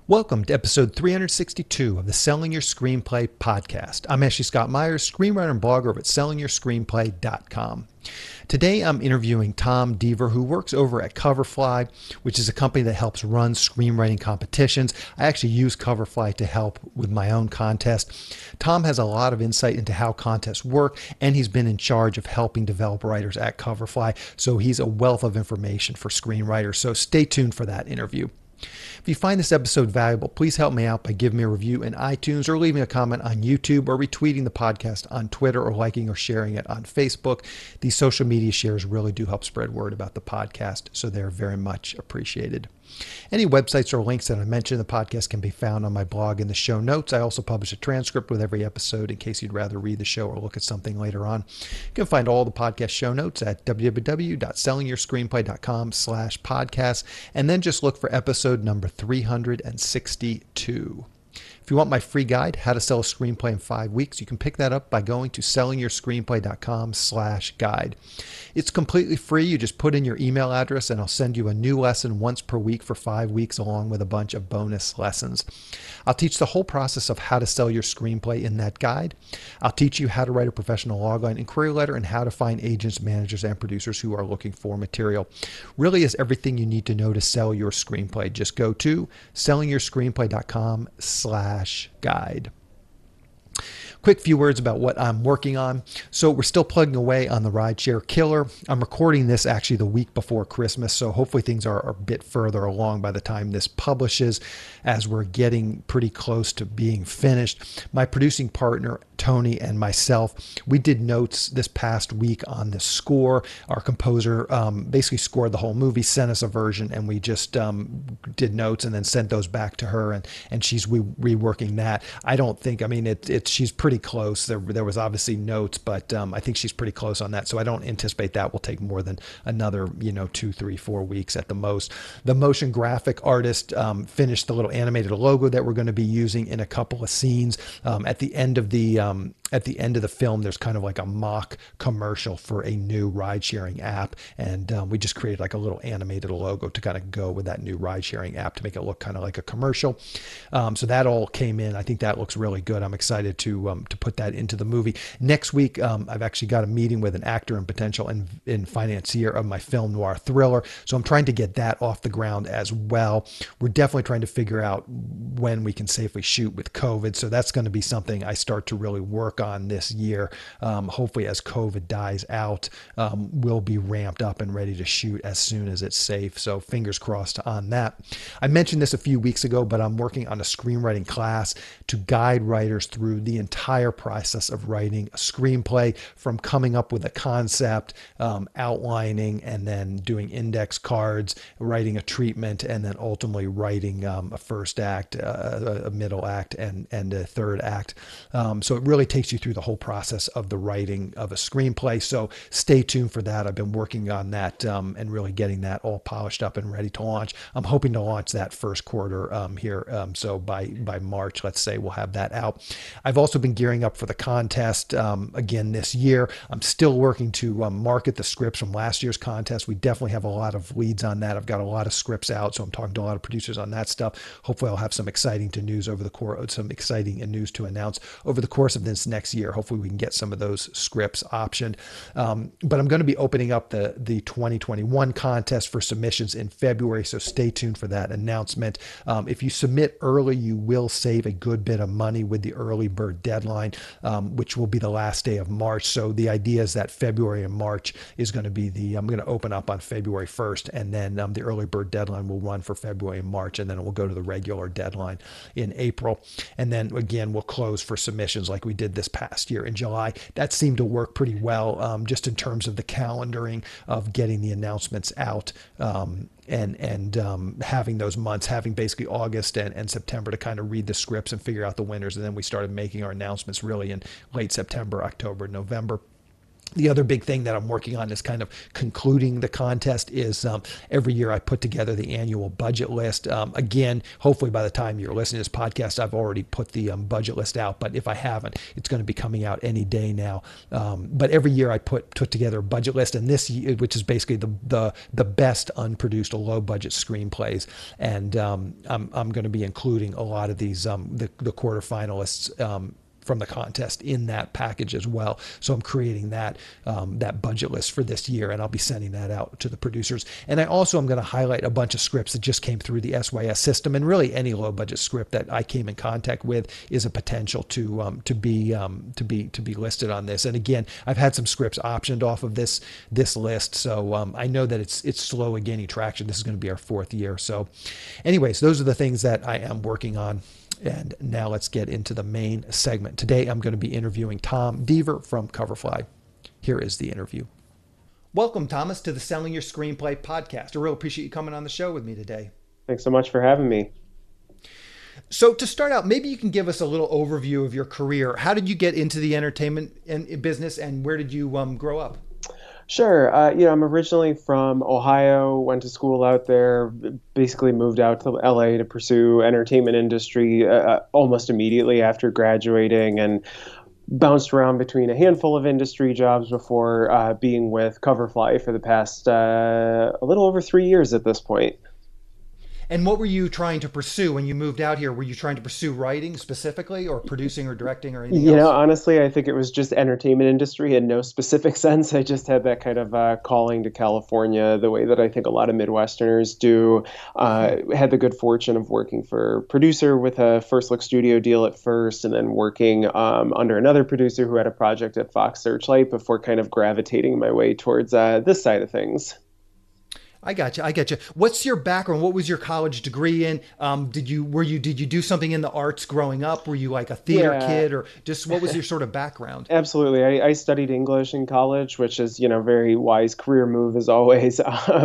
Welcome to episode 362 of the Selling Your Screenplay podcast. I'm Ashley Scott Myers, screenwriter and blogger over at sellingyourscreenplay.com. Today I'm interviewing Tom Deaver, who works over at Coverfly, which is a company that helps run screenwriting competitions. I actually use Coverfly to help with my own contest. Tom has a lot of insight into how contests work, and he's been in charge of helping develop writers at Coverfly, so he's a wealth of information for screenwriters. So stay tuned for that interview. If you find this episode valuable, please help me out by giving me a review in iTunes or leaving a comment on YouTube or retweeting the podcast on Twitter or liking or sharing it on Facebook. These social media shares really do help spread word about the podcast, so they're very much appreciated. Any websites or links that I mentioned in the podcast can be found on my blog in the show notes. I also publish a transcript with every episode in case you'd rather read the show or look at something later on. You can find all the podcast show notes at www.sellingyourscreenplay.com/podcast, and then just look for episode number 362. If you want my free guide, How to Sell a Screenplay in 5 Weeks, you can pick that up by going to sellingyourscreenplay.com/guide. It's completely free. You just put in your email address and I'll send you a new lesson once per week for 5 weeks along with a bunch of bonus lessons. I'll teach the whole process of how to sell your screenplay in that guide. I'll teach you how to write a professional logline inquiry letter and how to find agents, managers, and producers who are looking for material. Really is everything you need to know to sell your screenplay. Just go to sellingyourscreenplay.com/guide. Quick few words about what I'm working on. So we're still plugging away on the Rideshare Killer. I'm recording this actually the week before Christmas, so hopefully things are a bit further along by the time this publishes, as we're getting pretty close to being finished. My producing partner, Tony, and myself, we did notes this past week on the score. Our composer basically scored the whole movie, sent us a version, and we just did notes and then sent those back to her, and she's reworking that. I don't think, she's pretty close. There was obviously notes, but I think she's pretty close on that. So I don't anticipate that will take more than another, 2, 3, 4 weeks at the most. The motion graphic artist finished the little animated logo that we're going to be using in a couple of scenes. At the end of the film, there's kind of like a mock commercial for a new ride-sharing app, and we just created like a little animated logo to kind of go with that new ride-sharing app to make it look kind of like a commercial. So that all came in. I think that looks really good. I'm excited to put that into the movie. Next week, I've actually got a meeting with an actor and potential and financier of my film noir thriller, so I'm trying to get that off the ground as well. We're definitely trying to figure out when we can safely shoot with COVID, so that's going to be something I start to really work on this year. Hopefully as COVID dies out, we'll be ramped up and ready to shoot as soon as it's safe. So fingers crossed on that. I mentioned this a few weeks ago, but I'm working on a screenwriting class to guide writers through the entire process of writing a screenplay, from coming up with a concept, outlining, and then doing index cards, writing a treatment, and then ultimately writing a first act, a middle act, and a third act. So it really takes you through the whole process of the writing of a screenplay. So stay tuned for that. I've been working on that and really getting that all polished up and ready to launch. I'm hoping to launch that first quarter here. So by March, let's say, we'll have that out. I've also been gearing up for the contest again this year. I'm still working to market the scripts from last year's contest. We definitely have a lot of leads on that. I've got a lot of scripts out, so I'm talking to a lot of producers on that stuff. Hopefully I'll have some exciting news to announce over the course of this next year. Hopefully we can get some of those scripts optioned. But I'm going to be opening up the 2021 contest for submissions in February, so stay tuned for that announcement. If you submit early, you will save a good bit of money with the early bird deadline, which will be the last day of March. So the idea is that February and March is going to be I'm going to open up on February 1st, and then the early bird deadline will run for February and March, and then it will go to the regular deadline in April. And then again, we'll close for submissions like we did this past year in July. That seemed to work pretty well, just in terms of the calendaring of getting the announcements out, and having those months, having basically August and September to kind of read the scripts and figure out the winners. And then we started making our announcements really in late September, October, November. The other big thing that I'm working on is kind of concluding the contest is every year I put together the annual budget list. Again, hopefully by the time you're listening to this podcast, I've already put the budget list out. But if I haven't, it's going to be coming out any day now. But every year I put together a budget list, and this year, which is basically the best unproduced low budget screenplays, and I'm going to be including a lot of these the quarterfinalists. From the contest in that package as well. So I'm creating that budget list for this year, and I'll be sending that out to the producers. And I also am going to highlight a bunch of scripts that just came through the SYS system, and really any low budget script that I came in contact with is a potential to be listed on this. And again, I've had some scripts optioned off of this list, so I know that it's slowly gaining traction. This is going to be our 4th year. So, anyways, those are the things that I am working on. And now let's get into the main segment. Today, I'm going to be interviewing Tom Deaver from Coverfly. Here is the interview. Welcome, Thomas, to the Selling Your Screenplay podcast. I really appreciate you coming on the show with me today. Thanks so much for having me. So to start out, maybe you can give us a little overview of your career. How did you get into the entertainment business, and where did you grow up? Sure. I'm originally from Ohio, went to school out there, basically moved out to LA to pursue entertainment industry almost immediately after graduating, and bounced around between a handful of industry jobs before being with Coverfly for the past a little over 3 years at this point. And what were you trying to pursue when you moved out here? Were you trying to pursue writing specifically, or producing or directing or anything else? Honestly, I think it was just entertainment industry in no specific sense. I just had that kind of calling to California the way that I think a lot of Midwesterners do. Had the good fortune of working for a producer with a First Look studio deal at first, and then working under another producer who had a project at Fox Searchlight before kind of gravitating my way towards this side of things. I got you. What's your background? What was your college degree in? Did you do something in the arts growing up? Were you like a theater kid, or just what was your sort of background? Absolutely. I studied English in college, which is, very wise career move as always.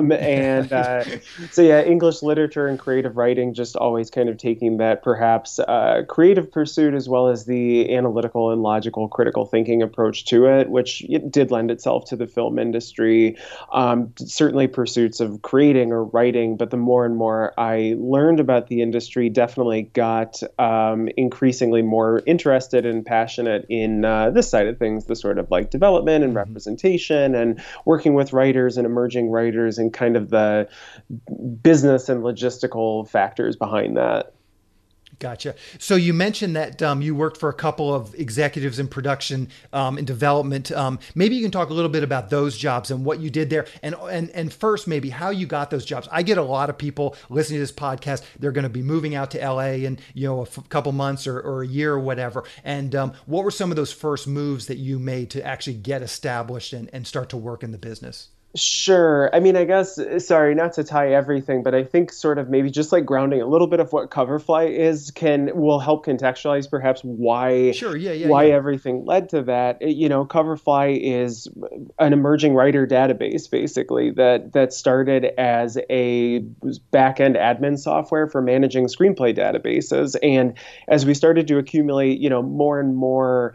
English literature and creative writing, just always kind of taking that perhaps creative pursuit as well as the analytical and logical critical thinking approach to it, which it did lend itself to the film industry. Certainly pursuits of creating or writing, but the more and more I learned about the industry, definitely got increasingly more interested and passionate in this side of things, the sort of like development and representation and working with writers and emerging writers and kind of the business and logistical factors behind that. Gotcha. So you mentioned that you worked for a couple of executives in production and development. Maybe you can talk a little bit about those jobs and what you did there. And first, maybe how you got those jobs. I get a lot of people listening to this podcast. They're going to be moving out to LA in a couple months or a year or whatever. And what were some of those first moves that you made to actually get established and start to work in the business? Sure. I mean, I guess, sorry, not to tie everything, but I think sort of maybe just like grounding a little bit of what Coverfly is will help contextualize perhaps why everything led to that. Coverfly is an emerging writer database, basically, that started as a back-end admin software for managing screenplay databases. And as we started to accumulate, more and more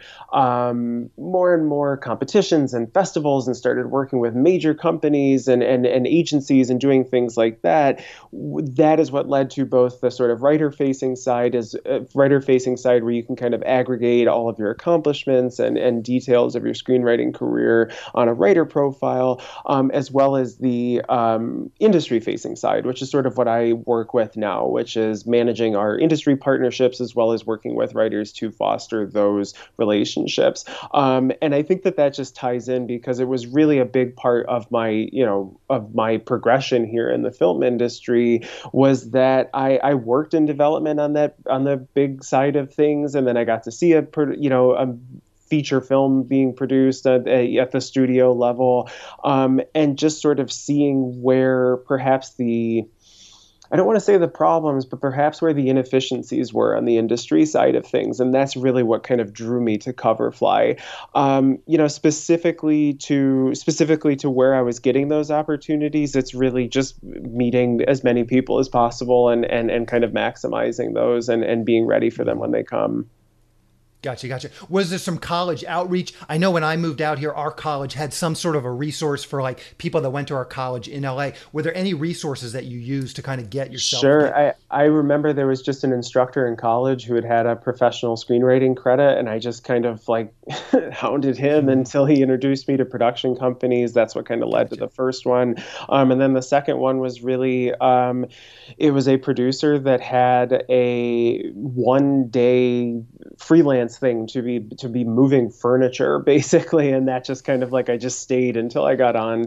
competitions and festivals, and started working with major companies and agencies and doing things like that, that is what led to both the sort of writer-facing side where you can kind of aggregate all of your accomplishments and details of your screenwriting career on a writer profile, as well as the industry-facing side, which is sort of what I work with now, which is managing our industry partnerships as well as working with writers to foster those relationships. And I think that just ties in because it was really a big part of my progression here in the film industry was that I worked in development on the big side of things, and then I got to see a feature film being produced at the studio level, and just sort of seeing where perhaps I don't want to say the problems, but perhaps where the inefficiencies were on the industry side of things. And that's really what kind of drew me to Coverfly. Specifically to where I was getting those opportunities, it's really just meeting as many people as possible and kind of maximizing those and being ready for them when they come. Gotcha, gotcha. Was there some college outreach? I know when I moved out here, our college had some sort of a resource for like people that went to our college in LA. Were there any resources that you used to kind of get yourself Sure. get? I remember there was just an instructor in college who had a professional screenwriting credit, and I just kind of like hounded him until he introduced me to production companies. That's what kind of led to Gotcha. the first one. And then the second one was really, it was a producer that had a 1 day freelance thing to be moving furniture basically, and that just kind of like I just stayed until I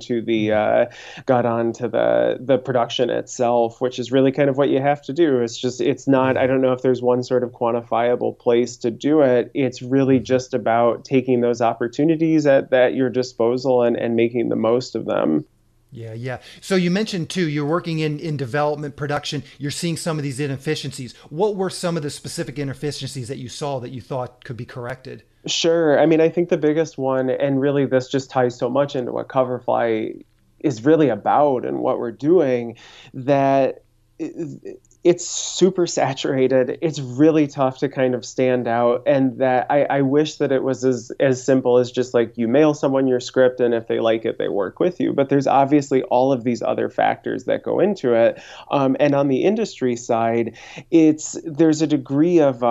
got on to the production itself, which is really kind of what you have to do. It's not, I Yeah. don't know if there's one sort of quantifiable place to do it. It's really just about taking those opportunities at your disposal and making the most of them. Yeah, yeah. So you mentioned too, you're working in development production. You're seeing some of these inefficiencies. What were some of the specific inefficiencies that you saw that you thought could be corrected? Sure. I mean, I think the biggest one, and really this just ties so much into what Coverfly is really about and what we're doing, that it's super saturated. It's really tough to kind of stand out. And that I wish that it was as simple as just like you mail someone your script and if they like it, they work with you. But there's obviously all of these other factors that go into it. And on the industry side, there's a degree of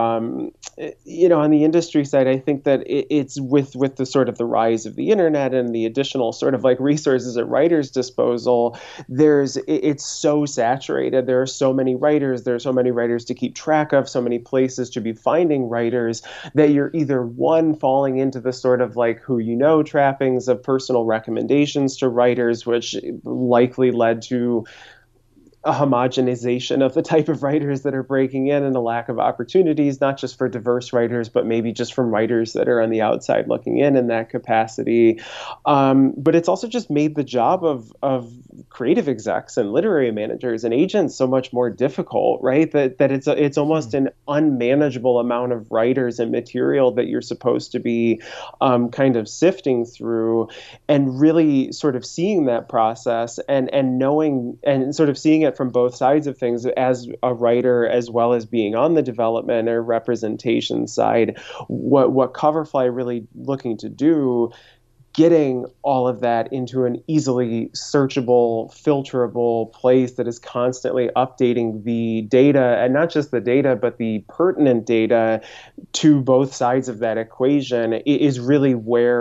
on the industry side, I think that it's with the sort of the rise of the internet and the additional sort of like resources at writers' disposal. It's so saturated. There are so many writers. There are so many writers to keep track of. So many places to be finding writers that you're either one falling into the sort of like who you know trappings of personal recommendations to writers, which likely led to a homogenization of the type of writers that are breaking in and a lack of opportunities, not just for diverse writers, but maybe just from writers that are on the outside looking in that capacity. But it's also just made the job of creative execs and literary managers and agents so much more difficult, right? That it's almost an unmanageable amount of writers and material that you're supposed to be kind of sifting through, and really sort of seeing that process and knowing and sort of seeing it from both sides of things as a writer as well as being on the development or representation side. What Coverfly really looking to do, getting all of that into an easily searchable, filterable place that is constantly updating the data, and not just the data, but the pertinent data to both sides of that equation, is really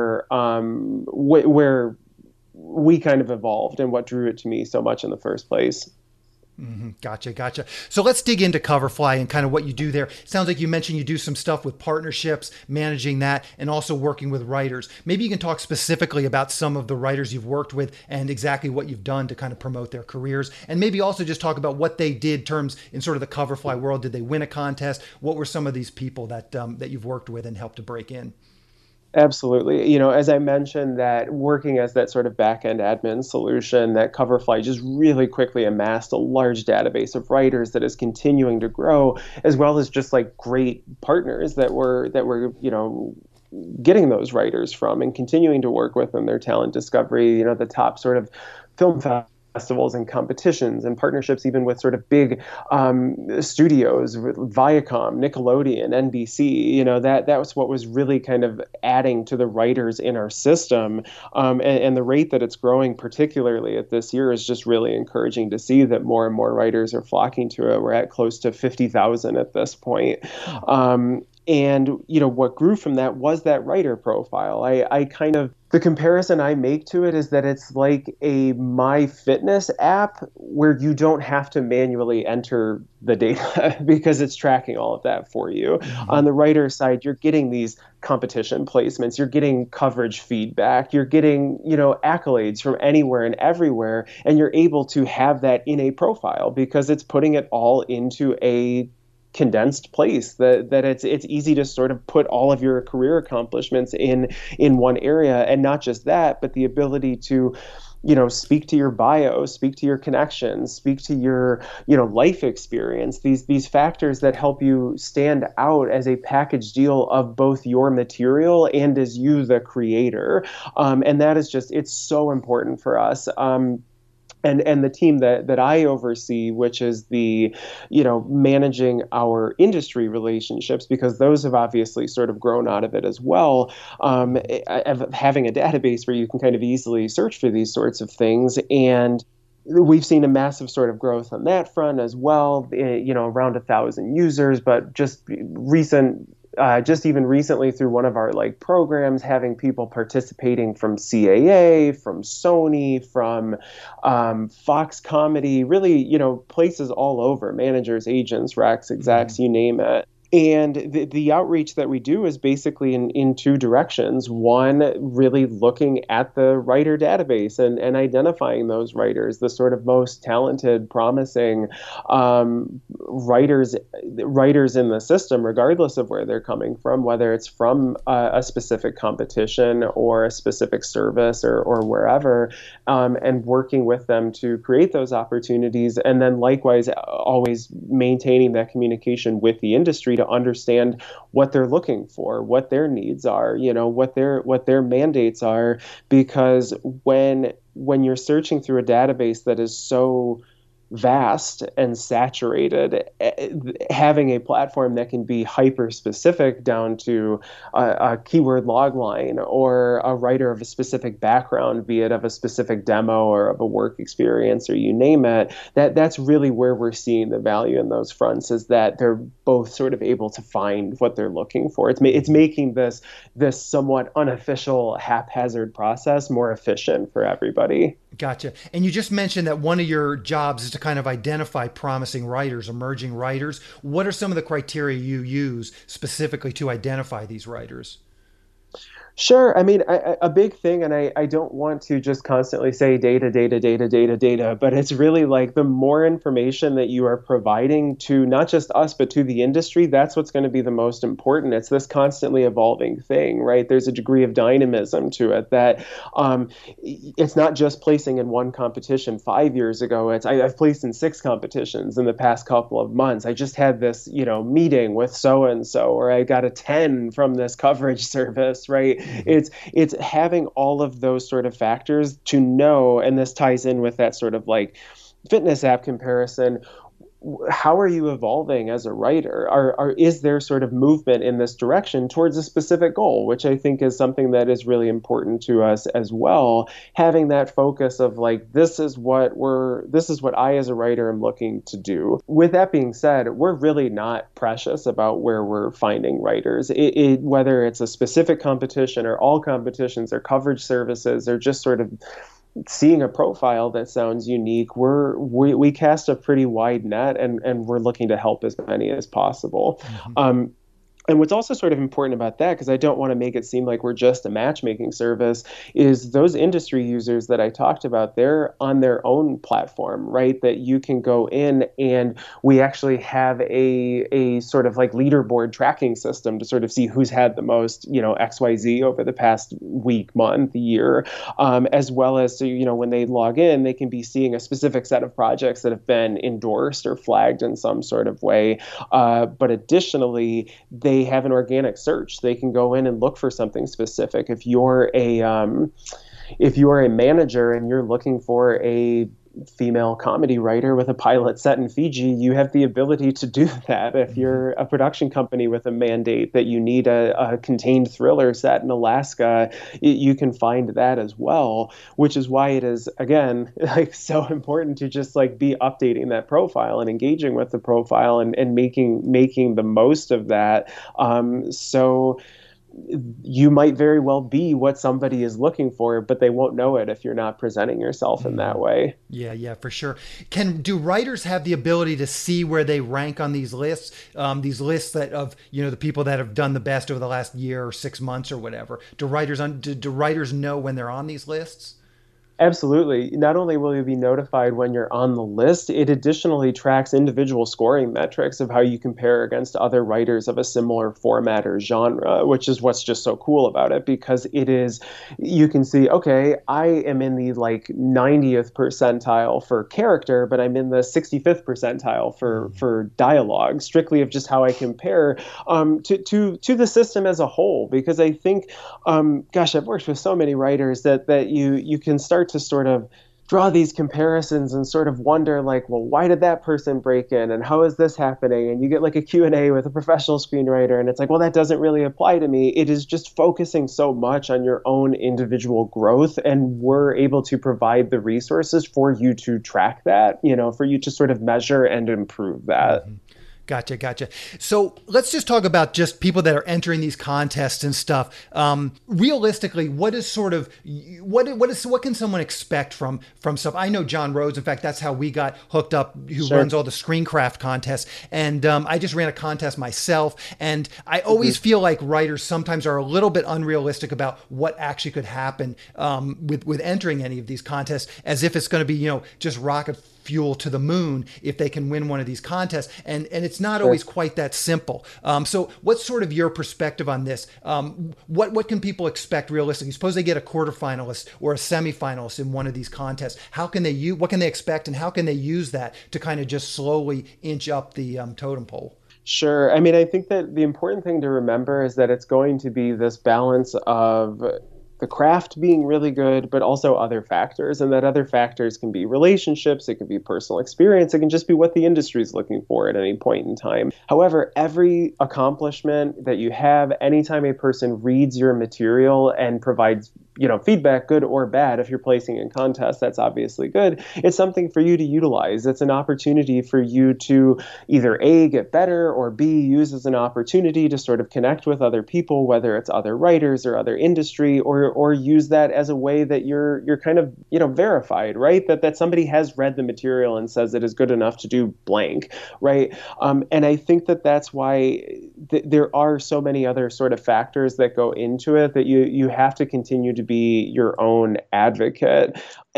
where we kind of evolved and what drew it to me so much in the first place. Gotcha, gotcha. So let's dig into Coverfly and kind of what you do there. Sounds like you mentioned you do some stuff with partnerships, managing that, and also working with writers. Maybe you can talk specifically about some of the writers you've worked with and exactly what you've done to kind of promote their careers. And maybe also just talk about what they did terms in sort of the Coverfly world. Did they win a contest? What were some of these people that you've worked with and helped to break in? Absolutely. As I mentioned, that working as that sort of back-end admin solution, that Coverfly just really quickly amassed a large database of writers that is continuing to grow, as well as just like great partners that we're getting those writers from and continuing to work with in their talent discovery. The top sort of film festivals and competitions and partnerships, even with sort of big studios, with Viacom, Nickelodeon, NBC. That was what was really kind of adding to the writers in our system. And the rate that it's growing, particularly at this year, is just really encouraging to see that more and more writers are flocking to it. We're at close to 50,000 at this point. And what grew from that was that writer profile. I kind of, the comparison I make to it is that it's like a MyFitness app where you don't have to manually enter the data because it's tracking all of that for you. On the writer side, you're getting these competition placements, you're getting coverage feedback, you're getting, accolades from anywhere and everywhere, and you're able to have that in a profile because it's putting it all into a condensed place that it's easy to sort of put all of your career accomplishments in one area. And not just that, but the ability to speak to your bio, speak to your connections, speak to your life experience, these factors that help you stand out as a package deal of both your material and as you the creator. And that is just, it's so important for us. and the team that I oversee, which is the, managing our industry relationships, because those have obviously sort of grown out of it as well. Having a database where you can kind of easily search for these sorts of things, and we've seen a massive sort of growth on that front as well. Around 1,000 users, but just even recently through one of our like programs, having people participating from CAA, from Sony, from Fox Comedy, really, places all over, managers, agents, recs, execs, you name it. And the outreach that we do is basically in two directions. One, really looking at the writer database and identifying those writers, the sort of most talented, promising writers in the system, regardless of where they're coming from, whether it's from a specific competition or a specific service or wherever, and working with them to create those opportunities. And then likewise, always maintaining that communication with the industry to understand what they're looking for, what their needs are, what their mandates are, because when you're searching through a database that is so vast and saturated, having a platform that can be hyper specific down to a keyword log line or a writer of a specific background, be it of a specific demo or of a work experience or you name it, that's really where we're seeing the value in those fronts, is that they're both sort of able to find what they're looking for. It's making this somewhat unofficial, haphazard process more efficient for everybody. Gotcha. And you just mentioned that one of your jobs is to kind of identify promising writers, emerging writers. What are some of the criteria you use specifically to identify these writers? Sure. I mean, a big thing, and I don't want to just constantly say data, data, data, data, data, but it's really like the more information that you are providing to not just us, but to the industry, that's what's going to be the most important. It's this constantly evolving thing, right? There's a degree of dynamism to it that it's not just placing in one competition 5 years ago. I've placed in 6 competitions in the past couple of months. I just had this, meeting with so-and-so, or I got a 10 from this coverage service, right? It's having all of those sort of factors to know, and this ties in with that sort of like fitness app comparison. How are you evolving as a writer? Is there sort of movement in this direction towards a specific goal, which I think is something that is really important to us as well. Having that focus of like, this is what I as a writer am looking to do. With that being said, we're really not precious about where we're finding writers. Whether it's a specific competition or all competitions or coverage services or just sort of seeing a profile that sounds unique, we cast a pretty wide net, and we're looking to help as many as possible. Mm-hmm. And what's also sort of important about that, because I don't want to make it seem like we're just a matchmaking service, is those industry users that I talked about, they're on their own platform, right? That you can go in, and we actually have a sort of like leaderboard tracking system to sort of see who's had the most, XYZ over the past week, month, year, as well as, so, when they log in, they can be seeing a specific set of projects that have been endorsed or flagged in some sort of way. But additionally, they have an organic search. They can go in and look for something specific. If you're a manager and you're looking for a female comedy writer with a pilot set in Fiji, you have the ability to do that. If you're a production company with a mandate that you need a contained thriller set in Alaska, you can find that as well, which is why it is, again, like so important to just like be updating that profile and engaging with the profile and making the most of that. So you might very well be what somebody is looking for, but they won't know it if you're not presenting yourself in that way. Yeah, for sure. Do writers have the ability to see where they rank on these lists? These lists that of the people that have done the best over the last year or 6 months or whatever. Do writers know when they're on these lists? Absolutely. Not only will you be notified when you're on the list, it additionally tracks individual scoring metrics of how you compare against other writers of a similar format or genre, which is what's just so cool about it, because you can see, okay, I am in the like 90th percentile for character, but I'm in the 65th percentile for dialogue, strictly of just how I compare to the system as a whole. Because I think, I've worked with so many writers that you can start to sort of draw these comparisons and sort of wonder like, well, why did that person break in and how is this happening? And you get like a Q&A with a professional screenwriter and it's like, well, that doesn't really apply to me. It is just focusing so much on your own individual growth, and we're able to provide the resources for you to track that, for you to sort of measure and improve that. Mm-hmm. Gotcha. So let's just talk about just people that are entering these contests and stuff. Realistically, what is sort of what can someone expect from stuff? I know John Rhodes. In fact, that's how we got hooked up. Who Sure. runs all the Screencraft contests, and I just ran a contest myself. And I always feel like writers sometimes are a little bit unrealistic about what actually could happen with entering any of these contests, as if it's going to be just rocket fuel to the moon if they can win one of these contests. And it's not always quite that simple. So what's sort of your perspective on this? What can people expect realistically? Suppose they get a quarterfinalist or a semifinalist in one of these contests. What can they expect, and how can they use that to kind of just slowly inch up the totem pole? Sure. I mean, I think that the important thing to remember is that it's going to be this balance of the craft being really good, but also other factors. And that other factors can be relationships, it can be personal experience, it can just be what the industry is looking for at any point in time. However, every accomplishment that you have, anytime a person reads your material and provides feedback, good or bad, if you're placing in contests, that's obviously good. It's something for you to utilize. It's an opportunity for you to either A, get better, or B, use as an opportunity to sort of connect with other people, whether it's other writers or other industry, or use that as a way that you're kind of, verified, right? That somebody has read the material and says it is good enough to do blank, right? And I think that's why there are so many other sort of factors that go into it, that you have to continue to be your own advocate.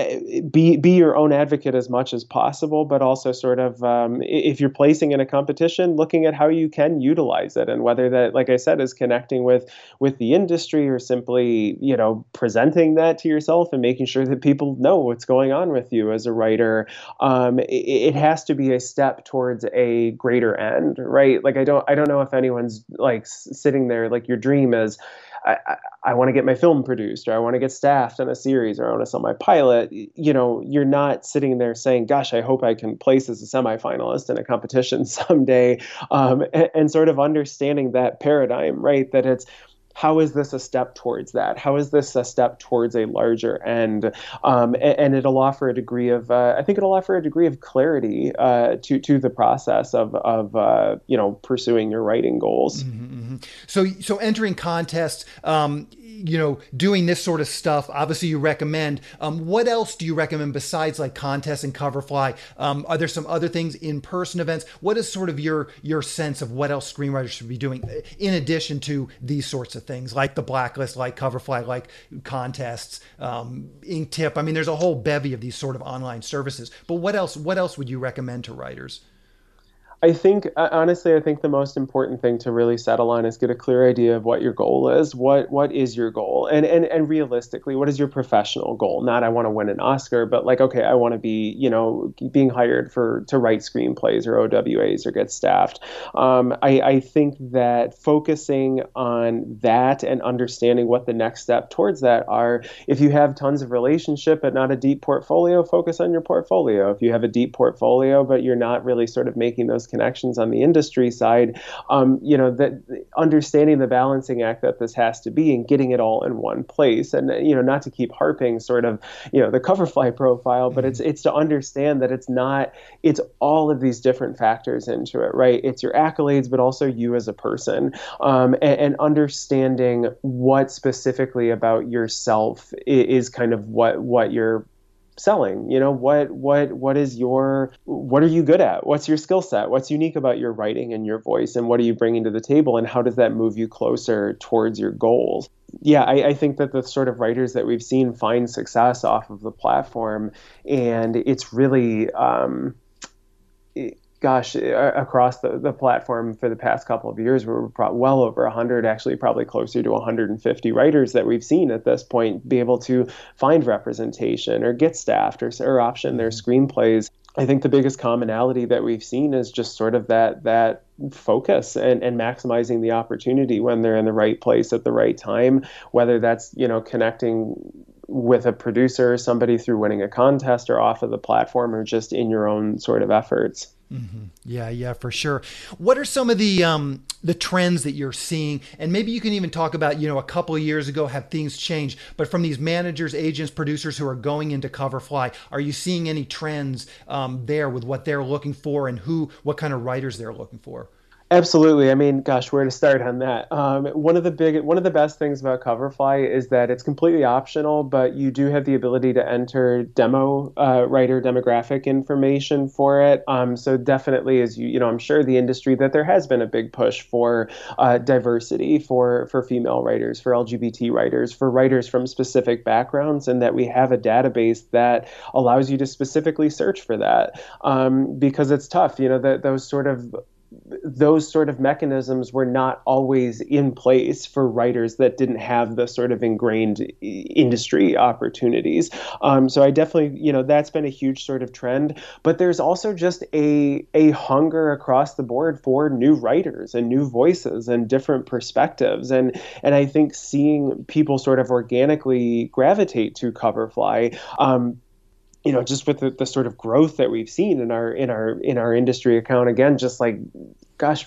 Be your own advocate as much as possible, but also sort of, if you're placing in a competition, looking at how you can utilize it, and whether that, like I said, is connecting with the industry, or simply, presenting that to yourself and making sure that people know what's going on with you as a writer. It has to be a step towards a greater end, right? Like I don't know if anyone's like sitting there, like your dream is, I want to get my film produced, or I want to get staffed on a series, or I want to sell my pilot. You're not sitting there saying, gosh, I hope I can place as a semifinalist in a competition someday. And sort of understanding that paradigm, right? That it's, how is this a step towards that? How is this a step towards a larger end? And it'll offer a degree of, I think it'll offer a degree of clarity to the process of pursuing your writing goals. Mm-hmm. So entering contests, doing this sort of stuff, obviously you recommend. What else do you recommend besides like contests and Coverfly? Are there some other things, in-person events? What is sort of your sense of what else screenwriters should be doing in addition to these sorts of things, like the Blacklist, like Coverfly, like contests, Inktip? I mean, there's a whole bevy of these sort of online services. But what else would you recommend to writers? I think, honestly, I think the most important thing to really settle on is get a clear idea of what your goal is. What is your goal? And realistically, what is your professional goal? Not I want to win an Oscar, but like, okay, I want to be, being hired to write screenplays or OWAs or get staffed. I think that focusing on that and understanding what the next step towards that are, if you have tons of relationship but not a deep portfolio, focus on your portfolio. If you have a deep portfolio but you're not really sort of making those connections on the industry side, that understanding the balancing act that this has to be and getting it all in one place. And, not to keep harping sort of, the Coverfly profile, but it's to understand that it's all of these different factors into it, right? It's your accolades, but also you as a person, and understanding what specifically about yourself is kind of what you're selling. What are you good at? What's your skill set? What's unique about your writing and your voice, and what are you bringing to the table, and how does that move you closer towards your goals? Yeah, I think that the sort of writers that we've seen find success off of the platform, and it's really across the platform for the past couple of years, we're well over 100, actually probably closer to 150 writers that we've seen at this point be able to find representation or get staffed or option their screenplays. I think the biggest commonality that we've seen is just sort of that focus and maximizing the opportunity when they're in the right place at the right time, whether that's, connecting with a producer or somebody through winning a contest or off of the platform or just in your own sort of efforts. Yeah, yeah, for sure. What are some of the trends that you're seeing? And maybe you can even talk about, a couple of years ago, have things changed? But from these managers, agents, producers who are going into Coverfly, are you seeing any trends there with what they're looking for and what kind of writers they're looking for? Absolutely. I mean, gosh, where to start on that? One of the best things about Coverfly is that it's completely optional, but you do have the ability to enter demo writer demographic information for it. So definitely, as I'm sure the industry that there has been a big push for diversity for female writers, for LGBT writers, for writers from specific backgrounds, and that we have a database that allows you to specifically search for that because it's tough. That those sort of mechanisms were not always in place for writers that didn't have the sort of ingrained industry opportunities. So I definitely, that's been a huge sort of trend. But there's also just a hunger across the board for new writers and new voices and different perspectives. And I think seeing people sort of organically gravitate to Coverfly, just with the sort of growth that we've seen in our industry account, again, just like, gosh,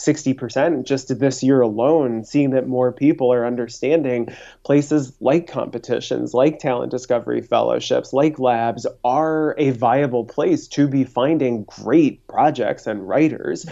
60% just this year alone, seeing that more people are understanding places like competitions, like talent discovery fellowships, like labs are a viable place to be finding great projects and writers.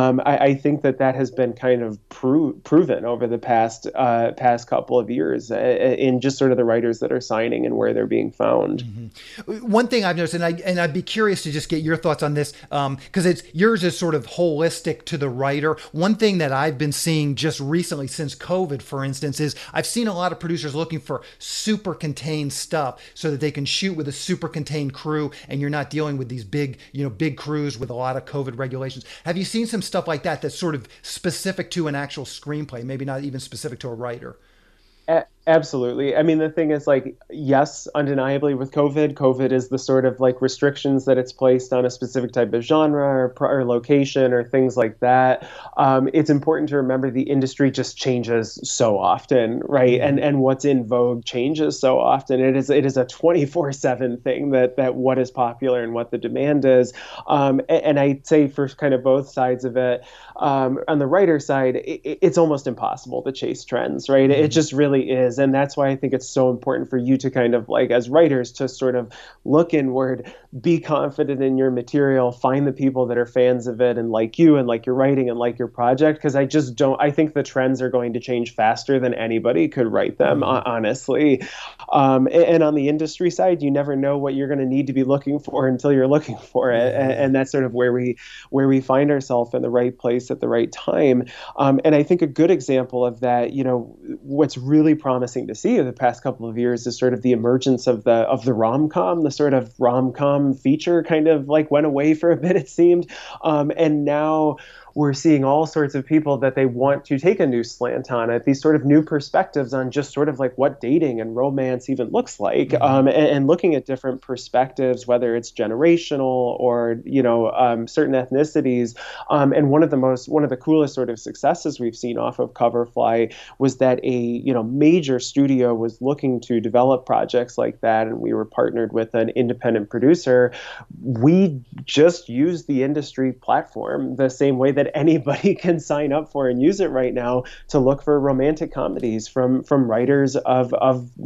I think that has been kind of proven over the past couple of years in just sort of the writers that are signing and where they're being found. One thing I've noticed, and I'd be curious to just get your thoughts on this, because yours is sort of holistic to the writer. One thing that I've been seeing just recently since COVID, for instance, is I've seen a lot of producers looking for super contained stuff so that they can shoot with a super contained crew and you're not dealing with these big crews with a lot of COVID regulations. Have you seen some stuff like that that's sort of specific to an actual screenplay, maybe not even specific to a writer? Absolutely. I mean, the thing is, like, yes, undeniably with COVID is the sort of like restrictions that it's placed on a specific type of genre or location or things like that. It's important to remember the industry just changes so often, right? And what's in vogue changes so often. It is a 24/7 thing that what is popular and what the demand is. And I'd say for kind of both sides of it, on the writer side, it's almost impossible to chase trends, right? It just really is. And that's why I think it's so important for you to kind of like, as writers, to sort of look inward, be confident in your material, find the people that are fans of it and like you and like your writing and like your project. Because I think the trends are going to change faster than anybody could write them, honestly. And on the industry side, you never know what you're going to need to be looking for until you're looking for it. And that's sort of where we find ourselves in the right place at the right time. And I think a good example of that, what's really promising to see in the past couple of years is sort of the emergence of the rom-com. The sort of rom-com feature kind of like went away for a bit, it seemed. And now we're seeing all sorts of people that they want to take a new slant on it, these sort of new perspectives on just sort of like what dating and romance even looks like, and looking at different perspectives, whether it's generational or, certain ethnicities. And one of the coolest sort of successes we've seen off of Coverfly was that a major studio was looking to develop projects like that, and we were partnered with an independent producer. We just used the industry platform the same way that anybody can sign up for and use it right now to look for romantic comedies from writers of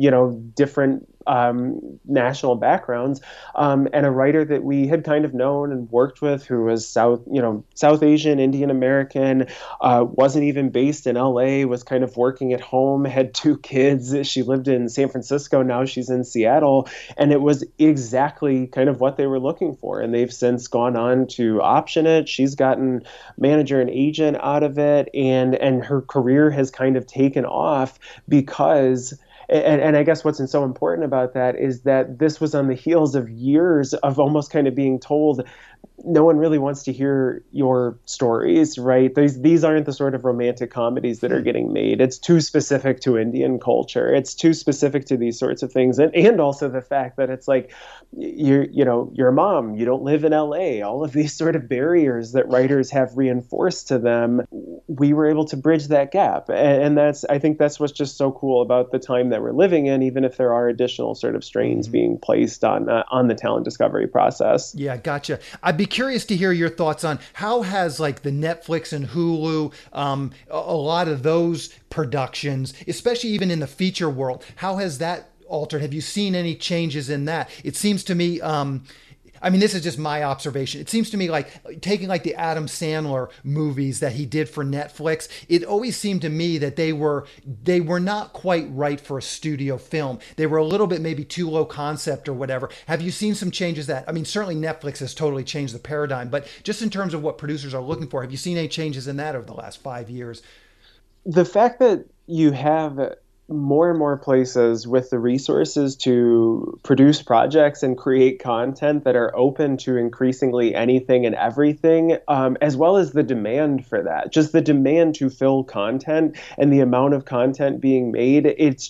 different national backgrounds, and a writer that we had kind of known and worked with who was South Asian, Indian American, wasn't even based in LA, was kind of working at home, had 2 kids. She lived in San Francisco. Now she's in Seattle. And it was exactly kind of what they were looking for. And they've since gone on to option it. She's gotten manager and agent out of it. And her career has kind of taken off because and I guess what's so important about that is that this was on the heels of years of almost kind of being told, no one really wants to hear your stories, right? These aren't the sort of romantic comedies that are Hmm. getting made. It's too specific to Indian culture. It's too specific to these sorts of things. And also the fact that it's like you're a mom, you don't live in LA, all of these sort of barriers that writers have reinforced to them. We were able to bridge that gap. And that's, I think that's what's just so cool about the time that we're living in, even if there are additional sort of strains Hmm. being placed on the talent discovery process. Yeah, gotcha. I'd be curious to hear your thoughts on how has like the Netflix and Hulu, a lot of those productions, especially even in the feature world, how has that altered? Have you seen any changes in that? It seems to me, I mean, this is just my observation. It seems to me like taking like the Adam Sandler movies that he did for Netflix. It always seemed to me that they were not quite right for a studio film. They were a little bit maybe too low concept or whatever. Have you seen some changes that? I mean, certainly Netflix has totally changed the paradigm, but just in terms of what producers are looking for, have you seen any changes in that over the last 5 years? The fact that you have more and more places with the resources to produce projects and create content that are open to increasingly anything and everything, as well as the demand for that, just the demand to fill content and the amount of content being made,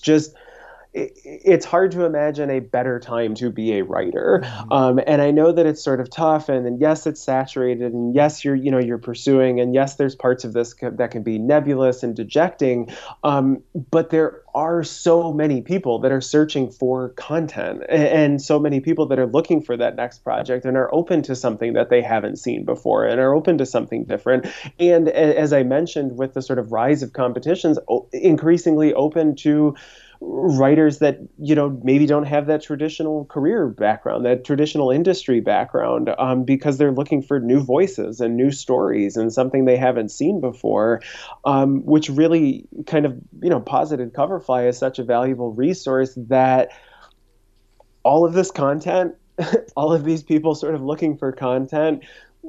it's hard to imagine a better time to be a writer. Mm-hmm. And I know that it's sort of tough, and yes, it's saturated, and yes, you're pursuing, and yes, there's parts of this that can be nebulous and dejecting. But there are so many people that are searching for content, and so many people that are looking for that next project and are open to something that they haven't seen before and are open to something different. And as I mentioned, with the sort of rise of competitions, increasingly open to writers that maybe don't have that traditional career background, that traditional industry background, because they're looking for new voices and new stories and something they haven't seen before, which really kind of posited Coverfly as such a valuable resource that all of this content, all of these people sort of looking for content.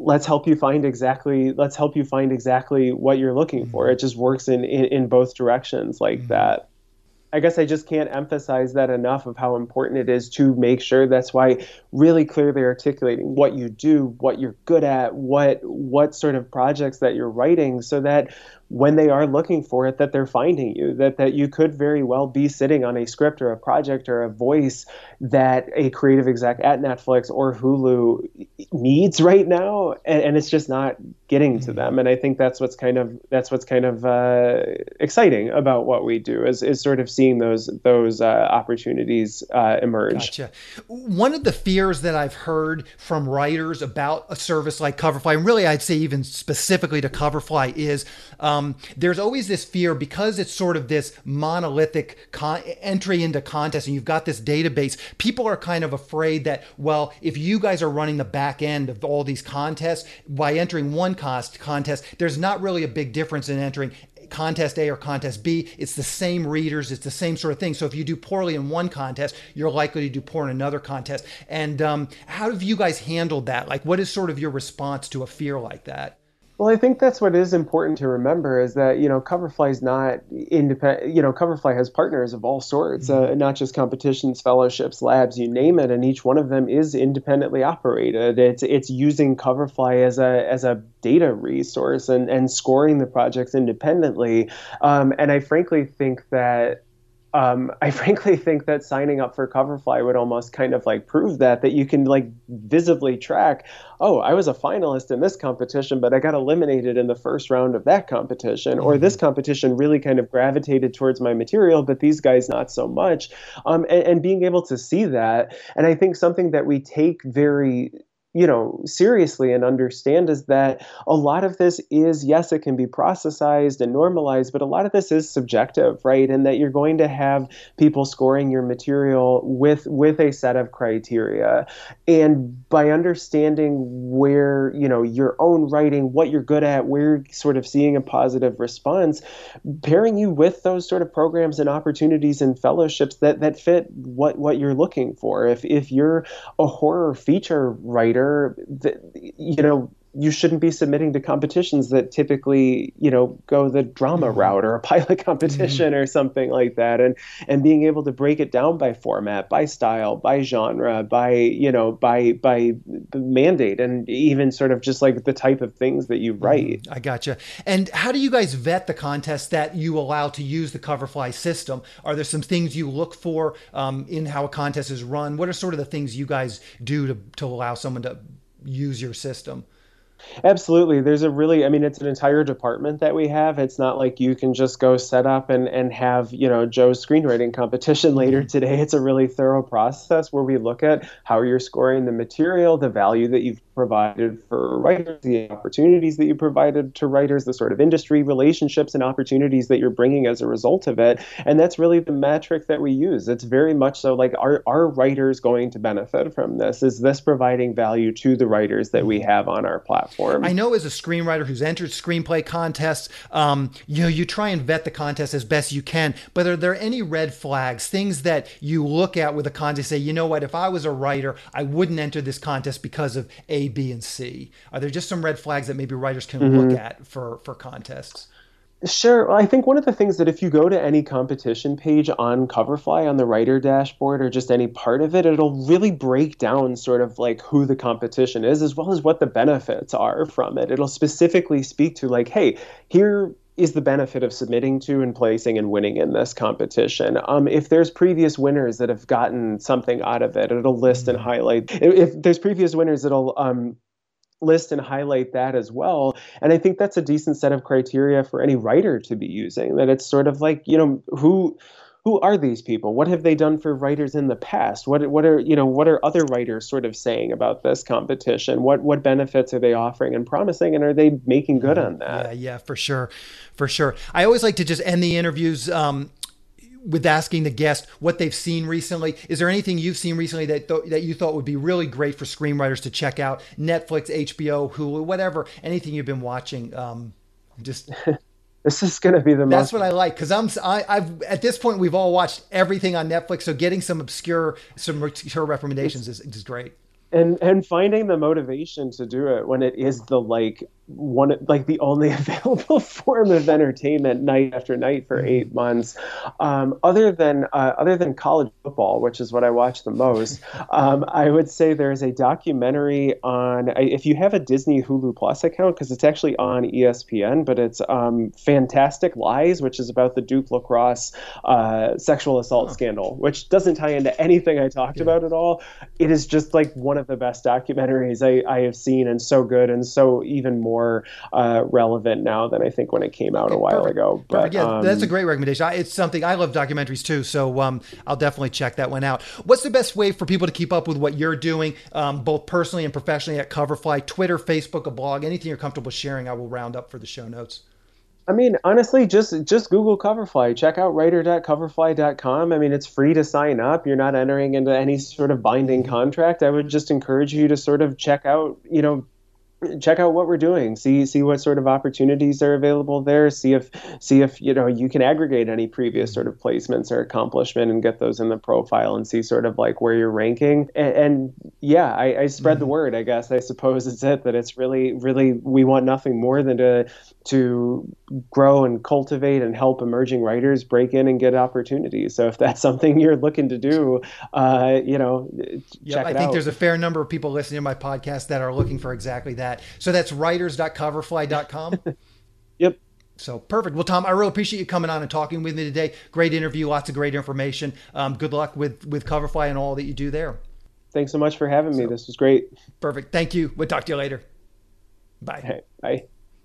Let's help you find exactly what you're looking for. Mm-hmm. It just works in both directions like Mm-hmm. that. I guess I just can't emphasize that enough of how important it is to make sure. That's why really clearly articulating what you do, what you're good at, what sort of projects that you're writing, so that when they are looking for it, that they're finding you, that you could very well be sitting on a script or a project or a voice that a creative exec at Netflix or Hulu needs right now, and it's just not getting to Mm-hmm. them. And I think that's what's kind of exciting about what we do, is sort of seeing those opportunities emerge. Gotcha. One of the fears that I've heard from writers about a service like Coverfly, and really I'd say even specifically to Coverfly, is there's always this fear because it's sort of this monolithic entry into contests and you've got this database. People are kind of afraid that, well, if you guys are running the back end of all these contests, by entering one contest, there's not really a big difference in entering contest A or contest B. It's the same readers, it's the same sort of thing. So if you do poorly in one contest, you're likely to do poor in another contest. And how have you guys handled that? Like, what is sort of your response to a fear like that? Well, I think that's what is important to remember, is that, Coverfly is not independent. Coverfly has partners of all sorts, Mm-hmm. not just competitions, fellowships, labs, you name it, and each one of them is independently operated. It's using Coverfly as a data resource and scoring the projects independently. And I frankly think that signing up for Coverfly would almost kind of like prove that you can like visibly track, oh, I was a finalist in this competition, but I got eliminated in the first round of that competition, or Mm-hmm. this competition really kind of gravitated towards my material, but these guys not so much. And being able to see that, and I think something that we take very seriously and understand, is that a lot of this is, yes, it can be processized and normalized, but a lot of this is subjective, right? And that you're going to have people scoring your material with a set of criteria. And by understanding where, your own writing, what you're good at, where you're sort of seeing a positive response, pairing you with those sort of programs and opportunities and fellowships that fit what you're looking for. If you're a horror feature writer, you shouldn't be submitting to competitions that typically, go the drama route or a pilot competition or something like that. And being able to break it down by format, by style, by genre, by mandate, and even sort of just like the type of things that you write. I gotcha. And how do you guys vet the contests that you allow to use the Coverfly system? Are there some things you look for in how a contest is run? What are sort of the things you guys do to allow someone to use your system? Absolutely. It's an entire department that we have. It's not like you can just go set up and have, Joe's screenwriting competition later today. It's a really thorough process where we look at how you're scoring the material, the value that you've provided for writers, the opportunities that you provided to writers, the sort of industry relationships and opportunities that you're bringing as a result of it. And that's really the metric that we use. It's very much so like, are writers going to benefit from this? Is this providing value to the writers that we have on our platform? I know as a screenwriter who's entered screenplay contests, you try and vet the contest as best you can, but are there any red flags, things that you look at with a contest, say, you know what, if I was a writer, I wouldn't enter this contest because of A, B, and C? Are there just some red flags that maybe writers can look at for contests? Sure. Well, I think one of the things that if you go to any competition page on Coverfly on the writer dashboard or just any part of it, it'll really break down sort of like who the competition is as well as what the benefits are from it. It'll specifically speak to like, hey, here is the benefit of submitting to and placing and winning in this competition. If there's previous winners that have gotten something out of it, it'll list and highlight. If there's previous winners, it'll list and highlight that as well. And I think that's a decent set of criteria for any writer to be using, that it's sort of like, who are these people? What have they done for writers in the past? What are other writers sort of saying about this competition? What benefits are they offering and promising, and are they making good on that? Yeah, for sure. I always like to just end the interviews with asking the guest what they've seen recently. Is there anything you've seen recently that you thought would be really great for screenwriters to check out? Netflix, HBO, Hulu, whatever, anything you've been watching. Just this is going to be That's what I like, because I've at this point we've all watched everything on Netflix, so getting some obscure recommendations is great. And finding the motivation to do it when it is the the only available form of entertainment night after night for 8 months, other than college football, which is what I watch the most. I would say there's a documentary on, if you have a Disney Hulu Plus account, because it's actually on ESPN, but it's Fantastic Lies, which is about the Duke lacrosse sexual assault scandal, which doesn't tie into anything I talked about at all. It is just like one of the best documentaries I have seen, and so good and so even more relevant now than I think when it came out a while ago. But yeah, that's a great recommendation. It's something I love documentaries too, so I'll definitely check that one out. What's the best way for people to keep up with what you're doing, both personally and professionally at Coverfly? Twitter, Facebook, a blog, anything you're comfortable sharing, I will round up for the show notes. I mean, honestly, just Google Coverfly. Check out writer.coverfly.com. I mean, it's free to sign up. You're not entering into any sort of binding contract. I would just encourage you to sort of check out what we're doing, see what sort of opportunities are available there, see if you can aggregate any previous sort of placements or accomplishment and get those in the profile and see sort of like where you're ranking. And yeah, I spread the word, I guess. I suppose it's that it's really, really, we want nothing more than to grow and cultivate and help emerging writers break in and get opportunities. So if that's something you're looking to do, check it out. I think there's a fair number of people listening to my podcast that are looking for exactly that. So that's writers.coverfly.com. Yep. So perfect. Well, Tom, I really appreciate you coming on and talking with me today. Great interview, lots of great information. Good luck with Coverfly and all that you do there. Thanks so much for having me. This was great. Perfect. Thank you. We'll talk to you later. Bye. Okay, bye.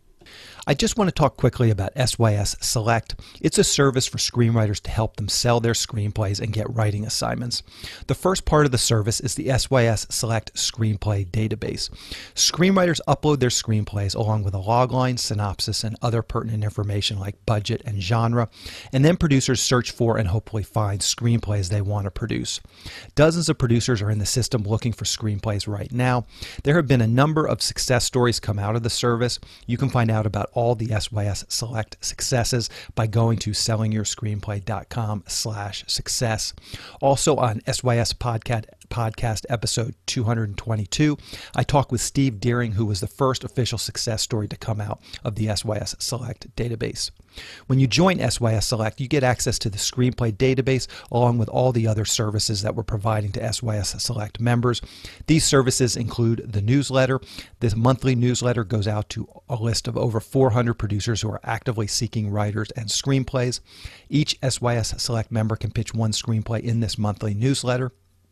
I just want to talk quickly about SYS Select. It's a service for screenwriters to help them sell their screenplays and get writing assignments. The first part of the service is the SYS Select Screenplay Database. Screenwriters upload their screenplays along with a logline, synopsis, and other pertinent information like budget and genre, and then producers search for and hopefully find screenplays they want to produce. Dozens of producers are in the system looking for screenplays right now. There have been a number of success stories come out of the service. You can find out about all the SYS Select successes by going to sellingyourscreenplay.com/success. Also on SYS podcast, episode 222. I talk with Steve Deering, who was the first official success story to come out of the SYS Select database. When you join SYS Select, you get access to the screenplay database along with all the other services that we're providing to SYS Select members. These services include the newsletter. This monthly newsletter goes out to a list of over 400 producers who are actively seeking writers and screenplays. Each SYS Select member can pitch one screenplay in this monthly newsletter.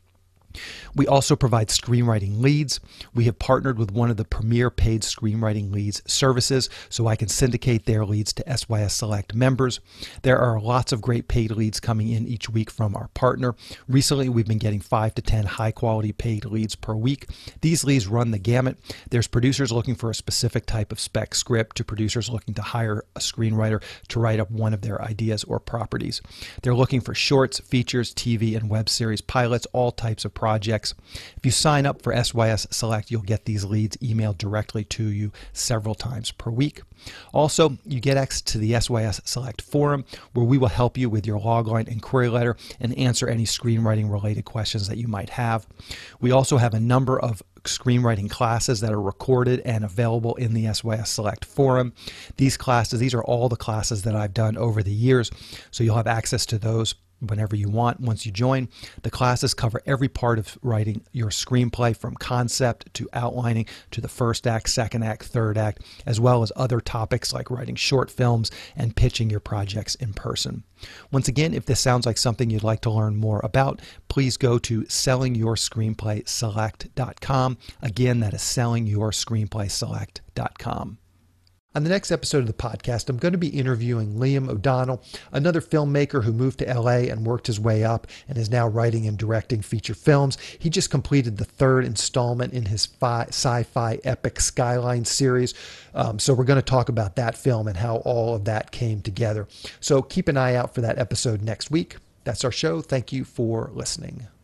We also provide screenwriting leads. We have partnered with one of the premier paid screenwriting leads services, so I can syndicate their leads to SYS Select members. There are lots of great paid leads coming in each week from our partner. Recently, we've been getting 5 to 10 high-quality paid leads per week. These leads run the gamut. There's producers looking for a specific type of spec script to producers looking to hire a screenwriter to write up one of their ideas or properties. They're looking for shorts, features, TV, and web series pilots, all types of projects. If you sign up for SYS Select, you'll get these leads emailed directly to you several times per week. Also, you get access to the SYS Select forum, where we will help you with your logline and query letter and answer any screenwriting related questions that you might have. We also have a number of screenwriting classes that are recorded and available in the SYS Select forum. These are all the classes that I've done over the years, so you'll have access to those whenever you want once you join. The classes cover every part of writing your screenplay, from concept to outlining to the first act, second act, third act, as well as other topics like writing short films and pitching your projects in person. Once again, if this sounds like something you'd like to learn more about, please go to sellingyourscreenplayselect.com. Again, that is sellingyourscreenplayselect.com. On the next episode of the podcast, I'm going to be interviewing Liam O'Donnell, another filmmaker who moved to LA and worked his way up and is now writing and directing feature films. He just completed the third installment in his sci-fi epic Skyline series. So we're going to talk about that film and how all of that came together. So keep an eye out for that episode next week. That's our show. Thank you for listening.